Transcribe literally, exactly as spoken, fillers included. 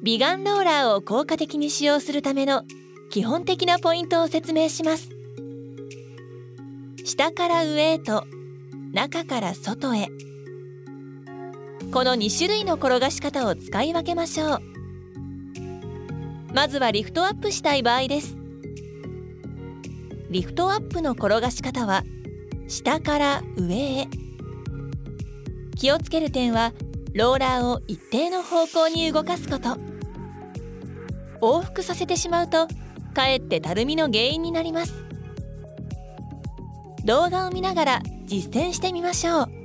美顔ローラーを効果的に使用するための基本的なポイントを説明します。下から上へと中から外へ、このに種類の転がし方を使い分けましょう。まずはリフトアップしたい場合です。リフトアップの転がし方は下から上へ。気をつける点はローラーを一定の方向に動かすこと。往復させてしまうとかえってたるみの原因になります。動画を見ながら実践してみましょう。